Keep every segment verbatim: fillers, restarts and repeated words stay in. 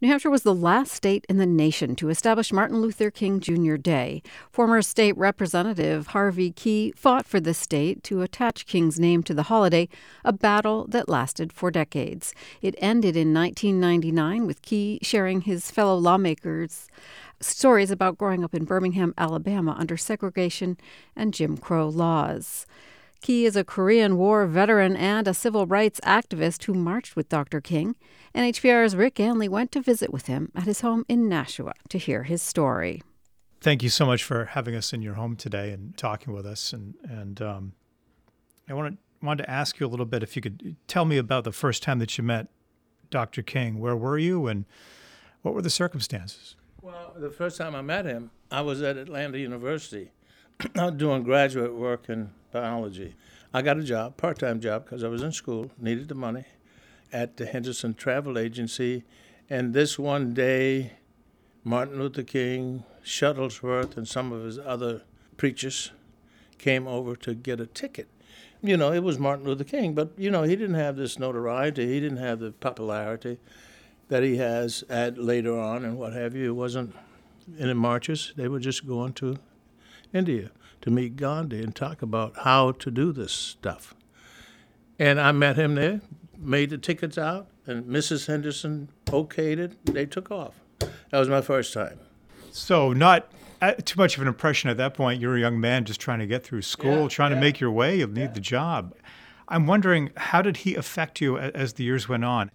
New Hampshire was the last state in the nation to establish Martin Luther King Junior Day. Former state representative Harvey Key fought for the state to attach King's name to the holiday, a battle that lasted for decades. It ended in nineteen ninety-nine with Key sharing his fellow lawmakers stories about growing up in Birmingham, Alabama under segregation and Jim Crow laws. Key is a Korean War veteran and a civil rights activist who marched with Doctor King. N H P R's Rick Anley went to visit with him at his home in Nashua to hear his story. Thank you so much for having us in your home today and talking with us. And and um, I wanted, wanted to ask you a little bit, if you could tell me about the first time that you met Doctor King. Where were you and what were the circumstances? Well, the first time I met him, I was at Atlanta University. I was doing graduate work in biology. I got a job, part-time job, because I was in school, needed the money, at the Henderson Travel Agency. And this one day, Martin Luther King, Shuttlesworth, and some of his other preachers came over to get a ticket. You know, it was Martin Luther King, but, you know, he didn't have this notoriety. He didn't have the popularity that he has at later on and what have you. It wasn't in the marches. They were just going to India to meet Gandhi and talk about how to do this stuff. And I met him there, made the tickets out, and Missus Henderson okayed it. They took off. That was my first time. So not uh, too much of an impression at that point. You're a young man just trying to get through school, Yeah, trying yeah. to make your way. You'll need Yeah. the job. I'm wondering, how did he affect you a- as the years went on?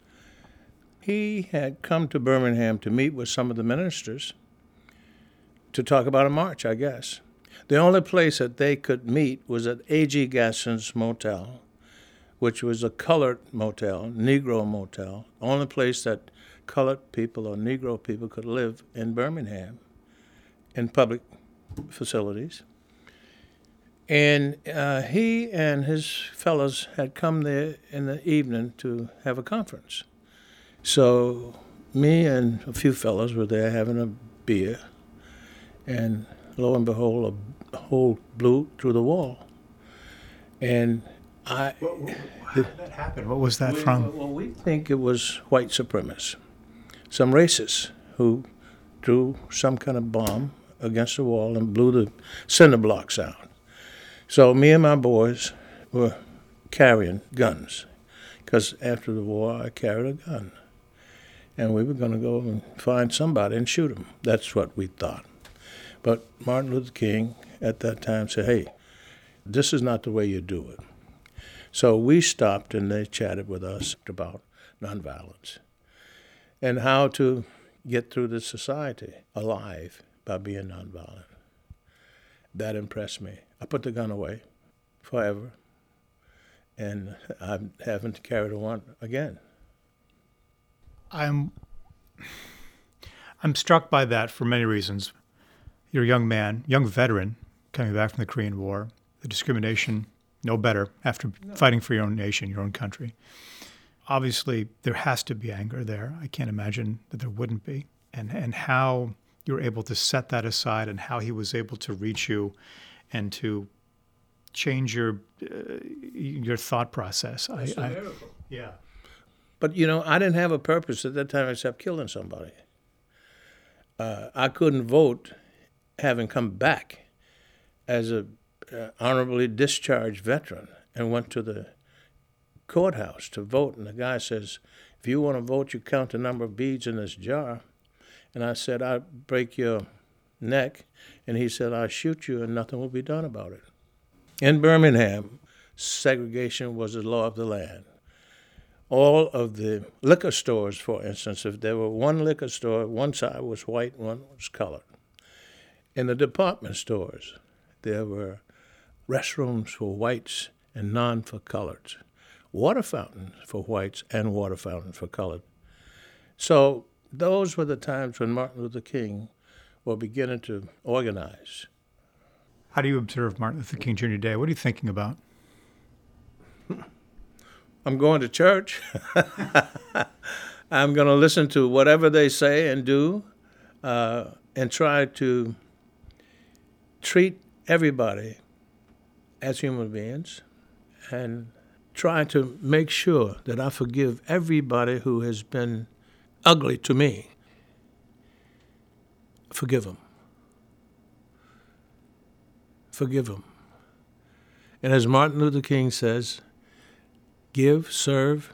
He had come to Birmingham to meet with some of the ministers to talk about a march, I guess. The only place that they could meet was at A G Gasson's motel, which was a colored motel, Negro motel, only place that colored people or Negro people could live in Birmingham in public facilities. And uh, he and his fellows had come there in the evening to have a conference. So me and a few fellows were there having a beer, and lo and behold, a hole blew through the wall. And I... How did that happen? What was that we, from? Well, we think it was white supremacists, some racists who threw some kind of bomb against the wall and blew the cinder blocks out. So me and my boys were carrying guns, because after the war I carried a gun. And we were going to go and find somebody and shoot him. That's what we thought. But Martin Luther King at that time said, hey, this is not the way you do it. So we stopped and they chatted with us about nonviolence and how to get through this society alive by being nonviolent. That impressed me. I put the gun away forever, and I haven't carried one again. I'm I'm struck by that for many reasons. You're a young man, young veteran, coming back from the Korean War, the discrimination, no better after no. fighting for your own nation, your own country. Obviously, there has to be anger there. I can't imagine that there wouldn't be. And and how you were able to set that aside and how he was able to reach you and to change your uh, your thought process. That's I, a miracle. I, yeah. But, you know, I didn't have a purpose at that time except killing somebody. Uh, I couldn't vote having come back as a uh, honorably discharged veteran and went to the courthouse to vote. And the guy says, if you want to vote, you count the number of beads in this jar. And I said, I'll break your neck. And he said, I'll shoot you and nothing will be done about it. In Birmingham, segregation was the law of the land. All of the liquor stores, for instance, if there were one liquor store, one side was white, one was colored. In the department stores, there were restrooms for whites and none for coloreds. Water fountains for whites and water fountains for colored. So those were the times when Martin Luther King were beginning to organize. How do you observe Martin Luther King Junior Day? What are you thinking about? I'm going to church. I'm going to listen to whatever they say and do uh, and try to treat everybody as human beings and try to make sure that I forgive everybody who has been ugly to me. forgive them. Forgive them. And as Martin Luther King says, give, serve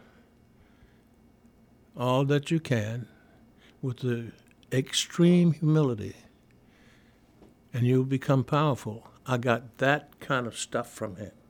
all that you can with the extreme humility, and you'll become powerful. I got that kind of stuff from him.